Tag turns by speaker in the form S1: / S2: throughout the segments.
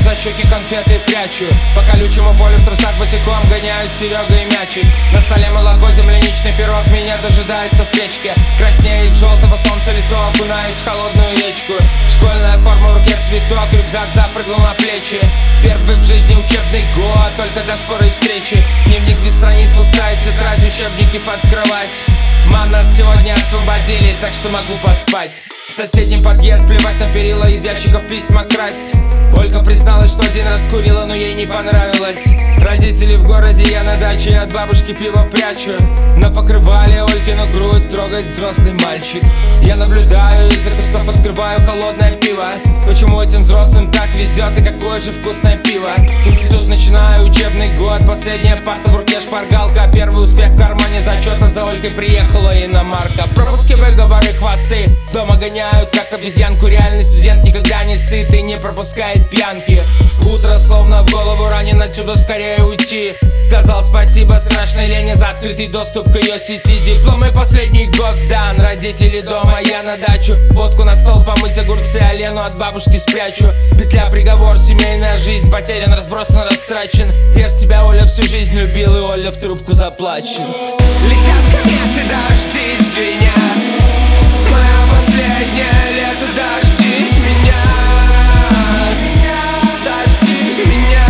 S1: за щеки конфеты прячу. По колючему полю в трусах босиком гоняюсь с Серегой мячик. На столе молоко, земляничный пирог меня дожидается в печке. Краснеет желтого солнца лицо, окунаюсь в холодную речку. Школьная форма, в руке цветок, рюкзак запрыгнул на плечи. Первый в жизни учебный год, только до скорой встречи. Дневник без страниц, пустая тетрадь, учебники под кровать. Мам, нас сегодня освободили, так что могу поспать. В соседнем подъезд, плевать на перила, из ящиков письма красть. Ольга призналась, что один раз курила, но ей не понравилось. Родители в городе, я на даче, от бабушки пиво прячу. На покрывале Олькину грудь трогает взрослый мальчик. Я наблюдаю, из-за кустов открываю холодное пиво. Почему этим взрослым так везет и какое же вкусное пиво? Институт начинаю, учебный год, последняя парта в руке, шпаргалка. Первый успех в кармане зачета, за Олькой приехала иномарка. Пропуски, выговоры, хвосты, дома гоняют как обезьянку. Реальный студент никогда не сытый, не пропускает пьянки. Утро словно в голову ранен, отсюда скорее уйти. Сказал спасибо страшной лени за открытый доступ к ее сети. Дипломы последний год сдан, родители дома, я на дачу. Водку на стол, помыть огурцы, а Лену от бабушки спрячу. Петля, приговор, семейная жизнь, потерян, разбросан, растрачен. Я ж тебя, Оля, всю жизнь любил, и Оля в трубку заплачен.
S2: Летят кометы, дожди звенят. Мое последнее лето, дождись меня. Дождись меня.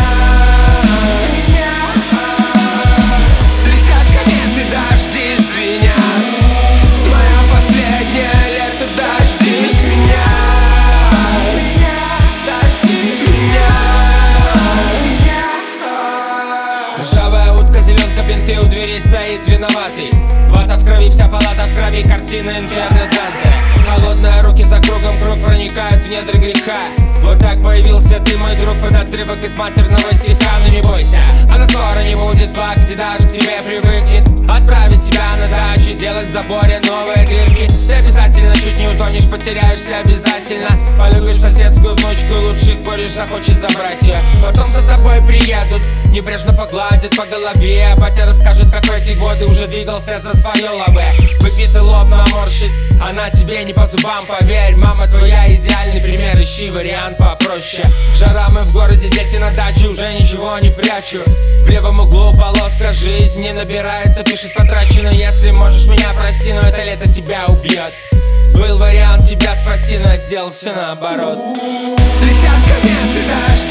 S2: Летят кометы, дожди звенят. Мое последнее лето, дождись меня. Дождись меня.
S1: Ржавая утка, зеленка, бинты, у двери стоит виноватый. Вата в крови, вся палата в крови, картина Инферно Данте. Холодные руки за кругом, круг проникают в недры греха. Вот так появился ты, мой друг, под отрывок из матерного стиха. Но не бойся, она скоро не будет плак, где даже к тебе привыкнет. Отправить тебя на дачу, делать в заборе новые дырки. Ты обязательно чуть не утонешь, потеряешься обязательно. Полюбишь соседскую внучку, лучший кореш захочет забрать ее. Потом за тобой приедут, небрежно погладят по голове. А батя расскажет, как в эти годы уже двигался за свое лаве. Выпитый лоб наморщит, она тебе не по зубам, поверь. Мама твоя идеальный пример, ищи вариант попроще. Жара, мы в городе, дети на даче, уже ничего не прячу. В левом углу полоска, жизнь не набирается, пишет потрачено. Если можешь меня прости, но это лето тебя убьет. Был вариант тебя спасти, но я сделал все наоборот.
S2: Летят кометы, дожди